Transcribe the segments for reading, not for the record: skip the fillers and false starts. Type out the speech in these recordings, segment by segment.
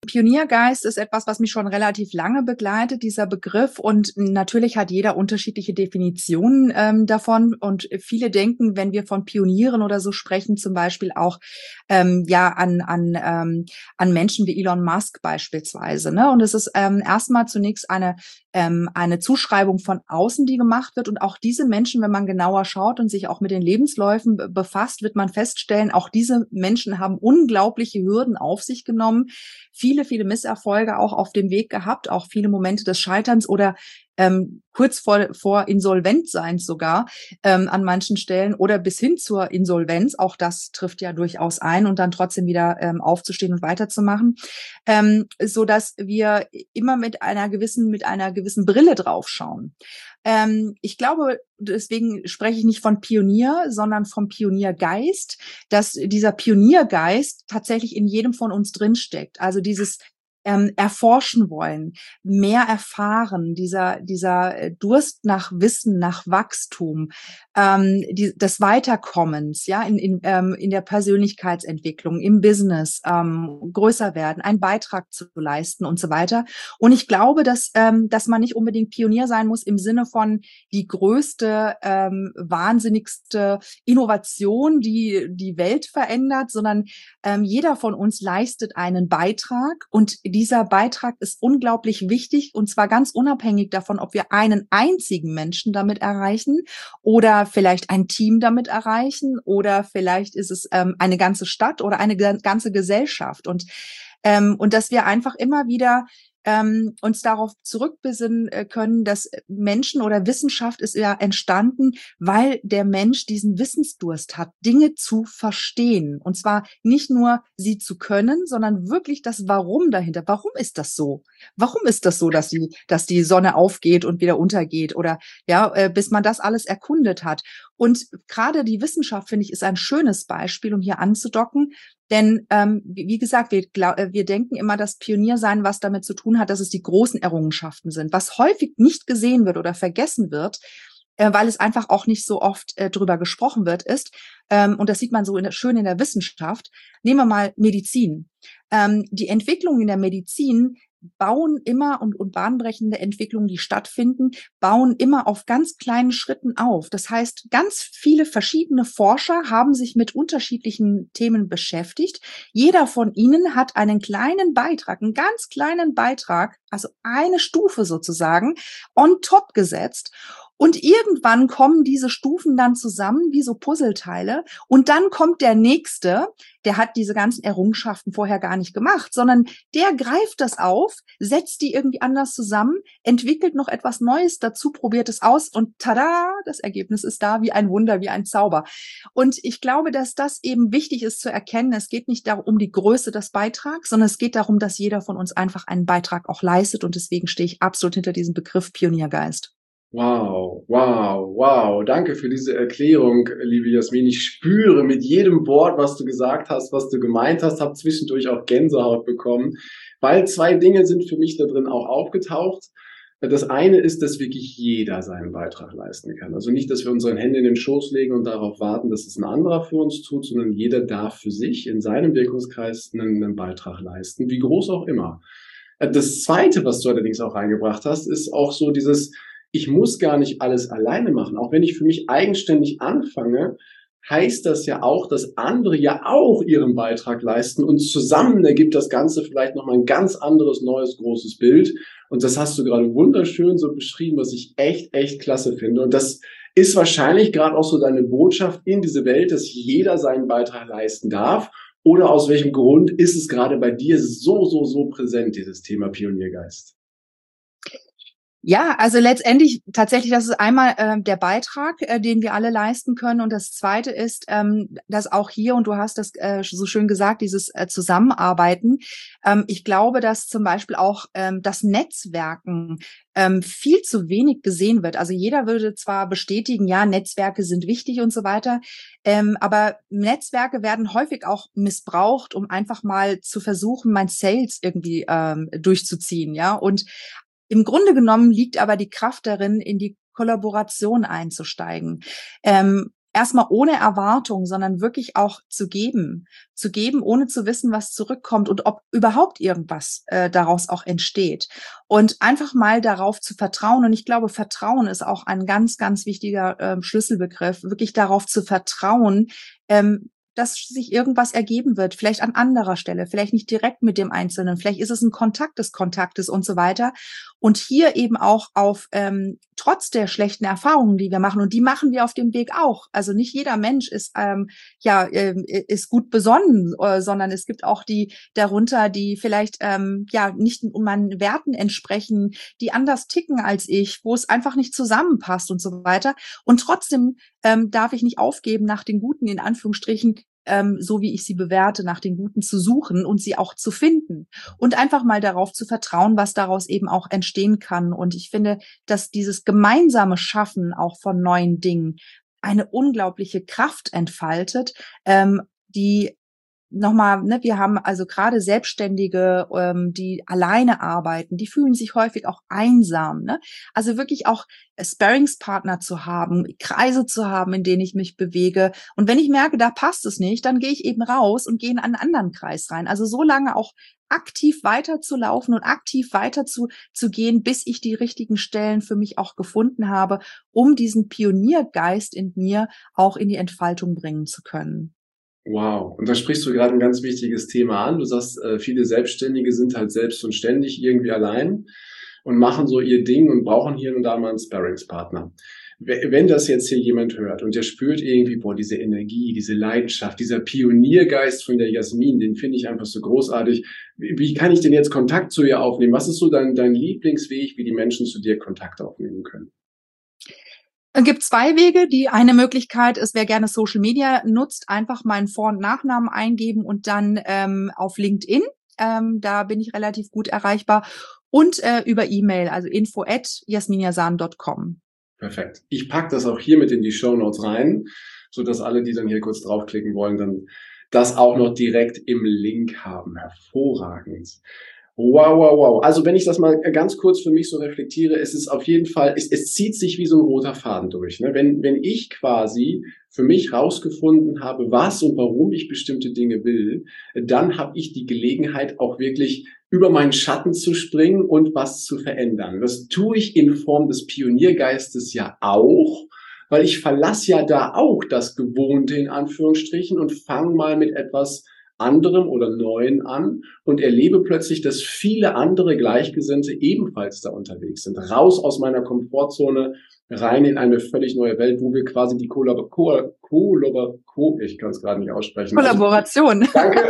Pioniergeist ist etwas, was mich schon relativ lange begleitet, dieser Begriff. Und natürlich hat jeder unterschiedliche Definitionen davon. Und viele denken, wenn wir von Pionieren oder so sprechen, zum Beispiel auch an Menschen wie Elon Musk beispielsweise. Ne? Und es ist erstmal zunächst eine Zuschreibung von außen, die gemacht wird. Und auch diese Menschen, wenn man genauer schaut und sich auch mit den Lebensläufen befasst, wird man feststellen, auch diese Menschen haben unglaubliche Hürden auf sich genommen, viele Misserfolge auch auf dem Weg gehabt, auch viele Momente des Scheiterns oder kurz vor Insolventseins sogar an manchen Stellen oder bis hin zur Insolvenz. Auch das trifft ja durchaus ein und dann trotzdem wieder aufzustehen und weiterzumachen, so dass wir immer mit einer gewissen Brille draufschauen. Ich glaube, deswegen spreche ich nicht von Pionier, sondern vom Pioniergeist, dass dieser Pioniergeist tatsächlich in jedem von uns drinsteckt. Also dieses erforschen wollen, mehr erfahren, dieser Durst nach Wissen, nach Wachstum, des Weiterkommens, ja, in der Persönlichkeitsentwicklung, im Business, größer werden, einen Beitrag zu leisten und so weiter. Und ich glaube, dass man nicht unbedingt Pionier sein muss im Sinne von die größte, wahnsinnigste Innovation, die die Welt verändert, sondern jeder von uns leistet einen Beitrag und dieser Beitrag ist unglaublich wichtig und zwar ganz unabhängig davon, ob wir einen einzigen Menschen damit erreichen oder vielleicht ein Team damit erreichen oder vielleicht ist es eine ganze Stadt oder eine ganze Gesellschaft und dass wir einfach immer wieder uns darauf zurückbesinnen können, dass Menschen oder Wissenschaft ist ja entstanden, weil der Mensch diesen Wissensdurst hat, Dinge zu verstehen. Und zwar nicht nur sie zu können, sondern wirklich das Warum dahinter. Warum ist das so? Warum ist das so, dass die Sonne aufgeht und wieder untergeht? Oder bis man das alles erkundet hat. Und gerade die Wissenschaft, finde ich, ist ein schönes Beispiel, um hier anzudocken. Denn wie gesagt, wir denken immer, dass Pioniersein was damit zu tun hat, dass es die großen Errungenschaften sind. Was häufig nicht gesehen wird oder vergessen wird, weil es einfach auch nicht so oft drüber gesprochen wird, ist, und das sieht man so schön in der Wissenschaft, nehmen wir mal Medizin. Die Entwicklungen in der Medizin bauen immer und bahnbrechende Entwicklungen, die stattfinden, bauen immer auf ganz kleinen Schritten auf. Das heißt, ganz viele verschiedene Forscher haben sich mit unterschiedlichen Themen beschäftigt. Jeder von ihnen hat einen kleinen Beitrag, einen ganz kleinen Beitrag, also eine Stufe sozusagen, on top gesetzt. Und irgendwann kommen diese Stufen dann zusammen wie so Puzzleteile und dann kommt der Nächste, der hat diese ganzen Errungenschaften vorher gar nicht gemacht, sondern der greift das auf, setzt die irgendwie anders zusammen, entwickelt noch etwas Neues dazu, probiert es aus und tada, das Ergebnis ist da wie ein Wunder, wie ein Zauber. Und ich glaube, dass das eben wichtig ist zu erkennen. Es geht nicht darum, um die Größe des Beitrags, sondern es geht darum, dass jeder von uns einfach einen Beitrag auch leistet und deswegen stehe ich absolut hinter diesem Begriff Pioniergeist. Wow, wow, wow. Danke für diese Erklärung, liebe Jasmin. Ich spüre mit jedem Wort, was du gesagt hast, was du gemeint hast, habe zwischendurch auch Gänsehaut bekommen, weil zwei Dinge sind für mich da drin auch aufgetaucht. Das eine ist, dass wirklich jeder seinen Beitrag leisten kann. Also nicht, dass wir unsere Hände in den Schoß legen und darauf warten, dass es ein anderer für uns tut, sondern jeder darf für sich in seinem Wirkungskreis einen Beitrag leisten, wie groß auch immer. Das zweite, was du allerdings auch reingebracht hast, ist auch so dieses, ich muss gar nicht alles alleine machen. Auch wenn ich für mich eigenständig anfange, heißt das ja auch, dass andere ja auch ihren Beitrag leisten und zusammen ergibt das Ganze vielleicht nochmal ein ganz anderes, neues, großes Bild. Und das hast du gerade wunderschön so beschrieben, was ich echt, echt klasse finde. Und das ist wahrscheinlich gerade auch so deine Botschaft in diese Welt, dass jeder seinen Beitrag leisten darf. Oder aus welchem Grund ist es gerade bei dir so präsent, dieses Thema Pioniergeist? Ja, also letztendlich tatsächlich, das ist einmal der Beitrag, den wir alle leisten können. Und das Zweite ist, dass auch hier, und du hast das so schön gesagt, dieses Zusammenarbeiten. Ich glaube, dass zum Beispiel auch das Netzwerken viel zu wenig gesehen wird. Also jeder würde zwar bestätigen, ja, Netzwerke sind wichtig und so weiter, aber Netzwerke werden häufig auch missbraucht, um einfach mal zu versuchen, mein Sales irgendwie durchzuziehen, ja. Und im Grunde genommen liegt aber die Kraft darin, in die Kollaboration einzusteigen. erstmal ohne Erwartung, sondern wirklich auch zu geben, ohne zu wissen, was zurückkommt und ob überhaupt irgendwas daraus auch entsteht. Und einfach mal darauf zu vertrauen. Und ich glaube, Vertrauen ist auch ein ganz, ganz wichtiger Schlüsselbegriff, wirklich darauf zu vertrauen, dass sich irgendwas ergeben wird, vielleicht an anderer Stelle, vielleicht nicht direkt mit dem Einzelnen, vielleicht ist es ein Kontakt des Kontaktes und so weiter. Und hier eben auch auf trotz der schlechten Erfahrungen, die wir machen, und die machen wir auf dem Weg auch. Also nicht jeder Mensch ist ist gut besonnen, sondern es gibt auch die darunter, die vielleicht nicht meinen Werten entsprechen, die anders ticken als ich, wo es einfach nicht zusammenpasst und so weiter. Und trotzdem darf ich nicht aufgeben, nach den Guten, in Anführungsstrichen, so wie ich sie bewerte, nach den Guten zu suchen und sie auch zu finden und einfach mal darauf zu vertrauen, was daraus eben auch entstehen kann. Und ich finde, dass dieses gemeinsame Schaffen auch von neuen Dingen eine unglaubliche Kraft entfaltet, die nochmal, ne, wir haben also gerade Selbstständige, die alleine arbeiten, die fühlen sich häufig auch einsam, ne? Also wirklich auch Sparringspartner zu haben, Kreise zu haben, in denen ich mich bewege. Und wenn ich merke, da passt es nicht, dann gehe ich eben raus und gehe in einen anderen Kreis rein. Also so lange auch aktiv weiterzulaufen und aktiv weiter zu gehen, bis ich die richtigen Stellen für mich auch gefunden habe, um diesen Pioniergeist in mir auch in die Entfaltung bringen zu können. Wow, und da sprichst du gerade ein ganz wichtiges Thema an. Du sagst, viele Selbstständige sind halt selbst und ständig irgendwie allein und machen so ihr Ding und brauchen hier und da mal einen Sparringspartner. Wenn das jetzt hier jemand hört und der spürt irgendwie, boah, diese Energie, diese Leidenschaft, dieser Pioniergeist von der Jasmin, den finde ich einfach so großartig. Wie kann ich denn jetzt Kontakt zu ihr aufnehmen? Was ist so dein Lieblingsweg, wie die Menschen zu dir Kontakt aufnehmen können? Es gibt zwei Wege. Die eine Möglichkeit ist, wer gerne Social Media nutzt, einfach meinen Vor- und Nachnamen eingeben und dann auf LinkedIn. Da bin ich relativ gut erreichbar. Und über E-Mail, also info@jasminjasan.com. Perfekt. Ich packe das auch hier mit in die Shownotes rein, so dass alle, die dann hier kurz draufklicken wollen, dann das auch noch direkt im Link haben. Hervorragend. Wow, wow, wow. Also wenn ich das mal ganz kurz für mich so reflektiere, es ist auf jeden Fall, es zieht sich wie so ein roter Faden durch. Ne? Wenn ich quasi für mich rausgefunden habe, was und warum ich bestimmte Dinge will, dann habe ich die Gelegenheit, auch wirklich über meinen Schatten zu springen und was zu verändern. Das tue ich in Form des Pioniergeistes ja auch, weil ich verlasse ja da auch das Gewohnte in Anführungsstrichen und fange mal mit etwas anderem oder Neuen an und erlebe plötzlich, dass viele andere Gleichgesinnte ebenfalls da unterwegs sind. Raus aus meiner Komfortzone, rein in eine völlig neue Welt, wo wir quasi die ich kann es gerade nicht aussprechen. Kollaboration. Also, danke.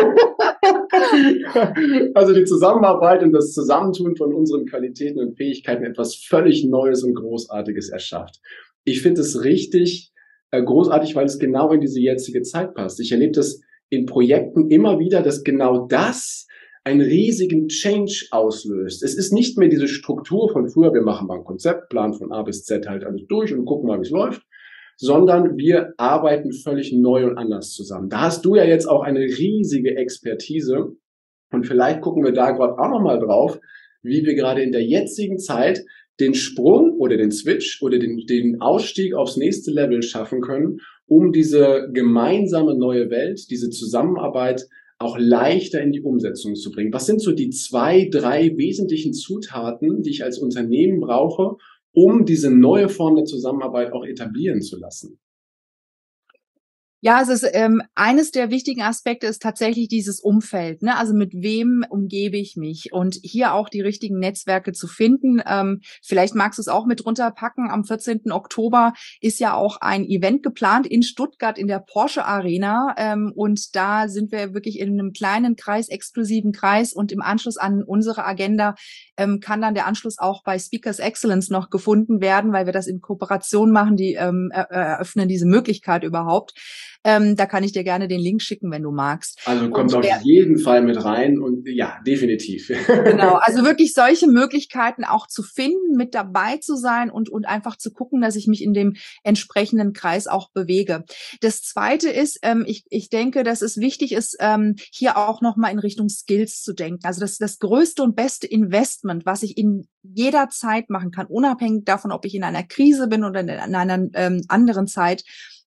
Also die Zusammenarbeit und das Zusammentun von unseren Qualitäten und Fähigkeiten etwas völlig Neues und Großartiges erschafft. Ich finde es richtig großartig, weil es genau in diese jetzige Zeit passt. Ich erlebe das in Projekten immer wieder, dass genau das einen riesigen Change auslöst. Es ist nicht mehr diese Struktur von früher, wir machen mal ein Konzept, Plan von A bis Z halt alles durch und gucken mal, wie es läuft, sondern wir arbeiten völlig neu und anders zusammen. Da hast du ja jetzt auch eine riesige Expertise und vielleicht gucken wir da gerade auch nochmal drauf, wie wir gerade in der jetzigen Zeit den Sprung oder den Switch oder den Ausstieg aufs nächste Level schaffen können, um diese gemeinsame neue Welt, diese Zusammenarbeit auch leichter in die Umsetzung zu bringen. Was sind so die 2, 3 wesentlichen Zutaten, die ich als Unternehmen brauche, um diese neue Form der Zusammenarbeit auch etablieren zu lassen? Ja, es ist eines der wichtigen Aspekte ist tatsächlich dieses Umfeld, ne? Also mit wem umgebe ich mich und hier auch die richtigen Netzwerke zu finden. Vielleicht magst du es auch mit runterpacken. Am 14. Oktober ist ja auch ein Event geplant in Stuttgart in der Porsche Arena und da sind wir wirklich in einem kleinen Kreis, exklusiven Kreis und im Anschluss an unsere Agenda kann dann der Anschluss auch bei Speakers Excellence noch gefunden werden, weil wir das in Kooperation machen, die eröffnen diese Möglichkeit überhaupt. Da kann ich dir gerne den Link schicken, wenn du magst. Also kommt auf jeden Fall mit rein und ja, definitiv. Genau, also wirklich solche Möglichkeiten auch zu finden, mit dabei zu sein und einfach zu gucken, dass ich mich in dem entsprechenden Kreis auch bewege. Das Zweite ist, ich denke, dass es wichtig ist, hier auch nochmal in Richtung Skills zu denken. Also das größte und beste Investment, was ich in jeder Zeit machen kann, unabhängig davon, ob ich in einer Krise bin oder in einer anderen Zeit,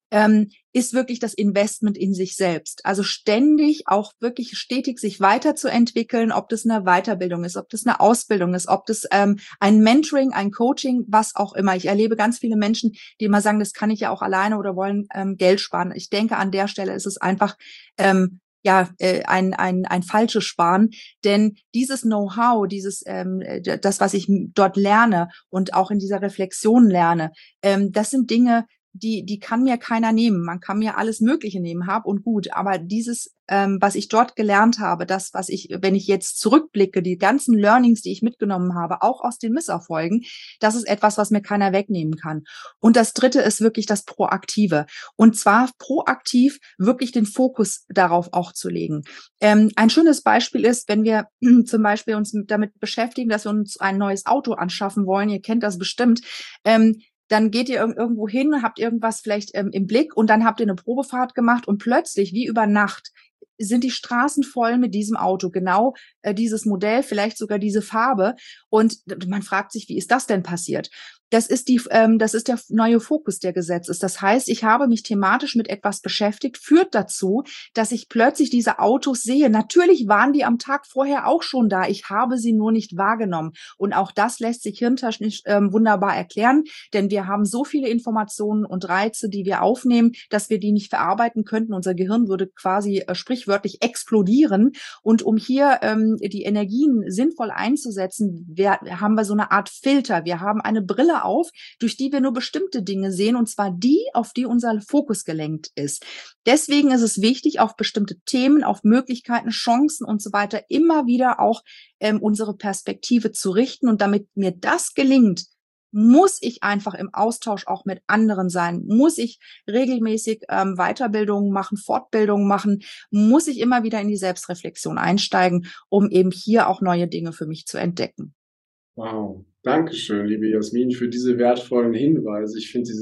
ist wirklich das Investment in sich selbst. Also ständig, auch wirklich stetig sich weiterzuentwickeln, ob das eine Weiterbildung ist, ob das eine Ausbildung ist, ob das ein Mentoring, ein Coaching, was auch immer. Ich erlebe ganz viele Menschen, die immer sagen, das kann ich ja auch alleine oder wollen Geld sparen. Ich denke, an der Stelle ist es einfach ein falsches Sparen, denn dieses Know-how, das, was ich dort lerne und auch in dieser Reflexion lerne, das sind Dinge, die kann mir keiner nehmen. Man kann mir alles Mögliche nehmen, hab und gut. Aber dieses, was ich dort gelernt habe, das, was ich, wenn ich jetzt zurückblicke, die ganzen Learnings, die ich mitgenommen habe, auch aus den Misserfolgen, das ist etwas, was mir keiner wegnehmen kann. Und das Dritte ist wirklich das Proaktive. Und zwar proaktiv wirklich den Fokus darauf auch zu legen. Ein schönes Beispiel ist, wenn wir zum Beispiel uns damit beschäftigen, dass wir uns ein neues Auto anschaffen wollen. Ihr kennt das bestimmt. Dann geht ihr irgendwo hin, habt irgendwas vielleicht im Blick und dann habt ihr eine Probefahrt gemacht und plötzlich, wie über Nacht, sind die Straßen voll mit diesem Auto, genau dieses Modell, vielleicht sogar diese Farbe. Und man fragt sich, wie ist das denn passiert? Das ist der neue Fokus, der gesetzt ist. Das heißt, ich habe mich thematisch mit etwas beschäftigt, führt dazu, dass ich plötzlich diese Autos sehe. Natürlich waren die am Tag vorher auch schon da. Ich habe sie nur nicht wahrgenommen. Und auch das lässt sich hirntechnisch wunderbar erklären, denn wir haben so viele Informationen und Reize, die wir aufnehmen, dass wir die nicht verarbeiten könnten. Unser Gehirn würde quasi sprichwörtlich explodieren. Und um hier die Energien sinnvoll einzusetzen, haben wir so eine Art Filter. Wir haben eine Brille auf, durch die wir nur bestimmte Dinge sehen, und zwar die, auf die unser Fokus gelenkt ist. Deswegen ist es wichtig, auf bestimmte Themen, auf Möglichkeiten, Chancen und so weiter immer wieder auch unsere Perspektive zu richten. Und damit mir das gelingt, muss ich einfach im Austausch auch mit anderen sein, muss ich regelmäßig Weiterbildungen machen, Fortbildungen machen, muss ich immer wieder in die Selbstreflexion einsteigen, um eben hier auch neue Dinge für mich zu entdecken. Wow, Dankeschön, liebe Jasmin, für diese wertvollen Hinweise. Ich finde,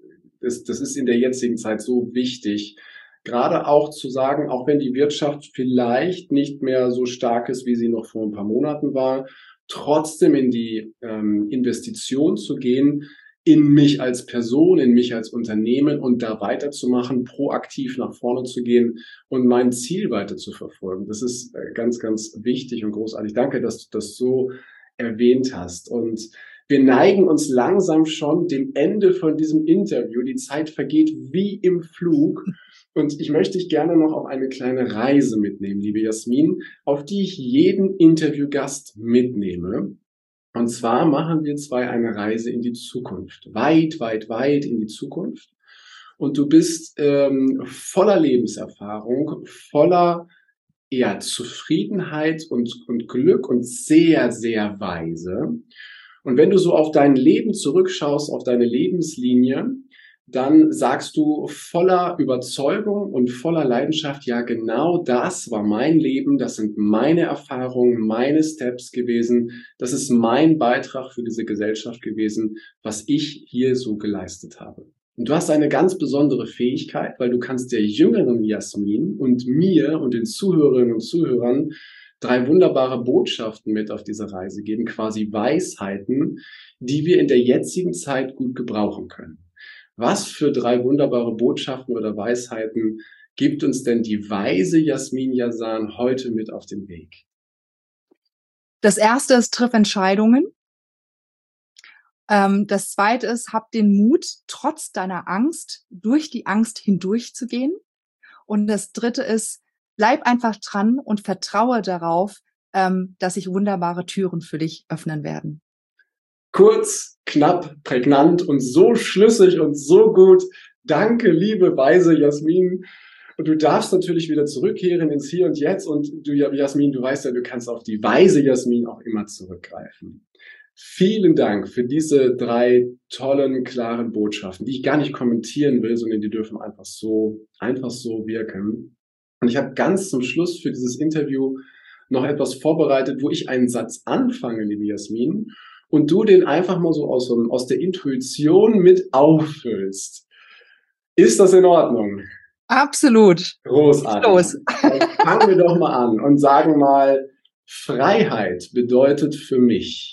das ist in der jetzigen Zeit so wichtig, gerade auch zu sagen, auch wenn die Wirtschaft vielleicht nicht mehr so stark ist, wie sie noch vor ein paar Monaten war, trotzdem in die Investition zu gehen, in mich als Person, in mich als Unternehmen und da weiterzumachen, proaktiv nach vorne zu gehen und mein Ziel weiter zu verfolgen. Das ist ganz, ganz wichtig und großartig. Danke, dass du das so erwähnt hast. Und wir neigen uns langsam schon dem Ende von diesem Interview. Die Zeit vergeht wie im Flug. Und ich möchte dich gerne noch auf eine kleine Reise mitnehmen, liebe Jasmin, auf die ich jeden Interviewgast mitnehme. Und zwar machen wir zwei eine Reise in die Zukunft. Weit, weit, weit in die Zukunft. Und du bist voller Lebenserfahrung, voller Zufriedenheit und Glück und sehr, sehr weise. Und wenn du so auf dein Leben zurückschaust, auf deine Lebenslinie, dann sagst du voller Überzeugung und voller Leidenschaft, ja, genau das war mein Leben, das sind meine Erfahrungen, meine Steps gewesen, das ist mein Beitrag für diese Gesellschaft gewesen, was ich hier so geleistet habe. Und du hast eine ganz besondere Fähigkeit, weil du kannst der jüngeren Jasmin und mir und den Zuhörerinnen und Zuhörern 3 wunderbare Botschaften mit auf diese Reise geben, quasi Weisheiten, die wir in der jetzigen Zeit gut gebrauchen können. Was für 3 wunderbare Botschaften oder Weisheiten gibt uns denn die weise Jasmin Yazan heute mit auf den Weg? Das erste ist, triff Entscheidungen. Das zweite ist, hab den Mut, trotz deiner Angst, durch die Angst hindurchzugehen. Und das dritte ist, bleib einfach dran und vertraue darauf, dass sich wunderbare Türen für dich öffnen werden. Kurz, knapp, prägnant und so schlüssig und so gut. Danke, liebe weise Jasmin. Und du darfst natürlich wieder zurückkehren ins Hier und Jetzt. Und du, Jasmin, du weißt ja, du kannst auf die weise Jasmin auch immer zurückgreifen. Vielen Dank für diese 3 tollen, klaren Botschaften, die ich gar nicht kommentieren will, sondern die dürfen einfach so wirken. Und ich habe ganz zum Schluss für dieses Interview noch etwas vorbereitet, wo ich einen Satz anfange, liebe Jasmin, und du den einfach mal so aus der Intuition mit auffüllst. Ist das in Ordnung? Absolut. Großartig. Los. Fangen wir doch mal an und sagen mal, Freiheit bedeutet für mich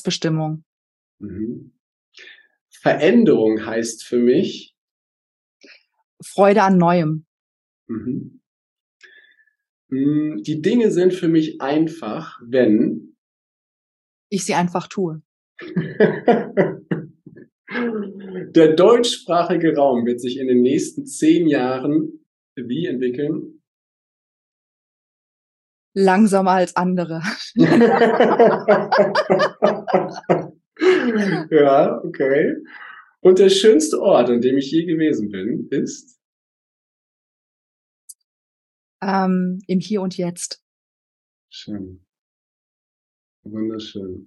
Selbstbestimmung. Veränderung heißt für mich Freude an Neuem. Mhm. Die Dinge sind für mich einfach, wenn ich sie einfach tue. Der deutschsprachige Raum wird sich in den nächsten 10 Jahren wie entwickeln? Langsamer als andere. Ja, okay. Und der schönste Ort, an dem ich je gewesen bin, ist? Im Hier und Jetzt. Schön. Wunderschön.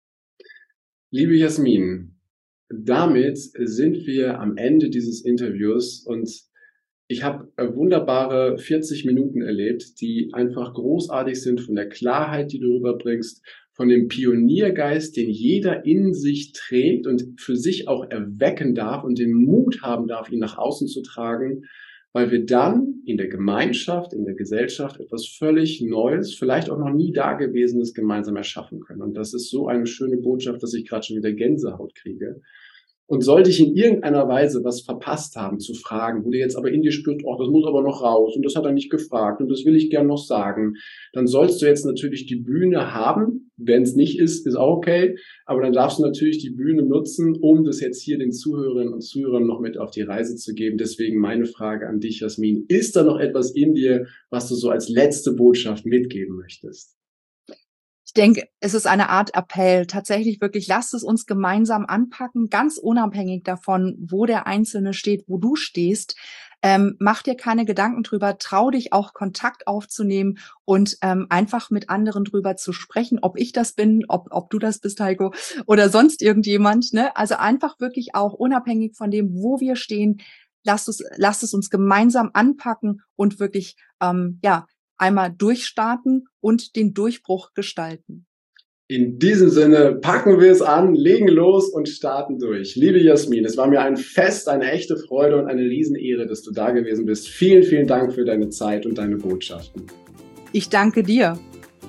Liebe Jasmin, damit sind wir am Ende dieses Interviews und ich habe wunderbare 40 Minuten erlebt, die einfach großartig sind von der Klarheit, die du rüberbringst, von dem Pioniergeist, den jeder in sich trägt und für sich auch erwecken darf und den Mut haben darf, ihn nach außen zu tragen, weil wir dann in der Gemeinschaft, in der Gesellschaft etwas völlig Neues, vielleicht auch noch nie Dagewesenes gemeinsam erschaffen können. Und das ist so eine schöne Botschaft, dass ich gerade schon wieder Gänsehaut kriege. Und sollte ich in irgendeiner Weise was verpasst haben zu fragen, wo du jetzt aber in dir spürst, oh, das muss aber noch raus und das hat er nicht gefragt und das will ich gern noch sagen, dann sollst du jetzt natürlich die Bühne haben. Wenn es nicht ist, ist auch okay. Aber dann darfst du natürlich die Bühne nutzen, um das jetzt hier den Zuhörerinnen und Zuhörern noch mit auf die Reise zu geben. Deswegen meine Frage an dich, Jasmin. Ist da noch etwas in dir, was du so als letzte Botschaft mitgeben möchtest? Ich denke, es ist eine Art Appell. Tatsächlich wirklich, lasst es uns gemeinsam anpacken, ganz unabhängig davon, wo der Einzelne steht, wo du stehst. Mach dir keine Gedanken drüber, trau dich auch Kontakt aufzunehmen und einfach mit anderen drüber zu sprechen, ob ich das bin, ob du das bist, Heiko, oder sonst irgendjemand. Ne? Also einfach wirklich auch unabhängig von dem, wo wir stehen, lasst es uns gemeinsam anpacken und wirklich, einmal durchstarten und den Durchbruch gestalten. In diesem Sinne packen wir es an, legen los und starten durch. Liebe Jasmin, es war mir ein Fest, eine echte Freude und eine Riesenehre, dass du da gewesen bist. Vielen, vielen Dank für deine Zeit und deine Botschaften. Ich danke dir.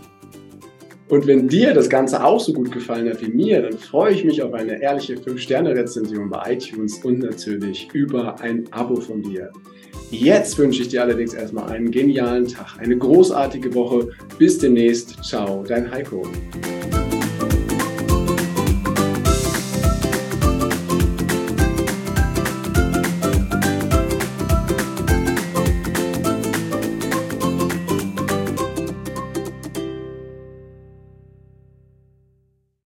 Und wenn dir das Ganze auch so gut gefallen hat wie mir, dann freue ich mich auf eine ehrliche 5-Sterne-Rezension bei iTunes und natürlich über ein Abo von dir. Jetzt wünsche ich dir allerdings erstmal einen genialen Tag, eine großartige Woche. Bis demnächst. Ciao, dein Heiko.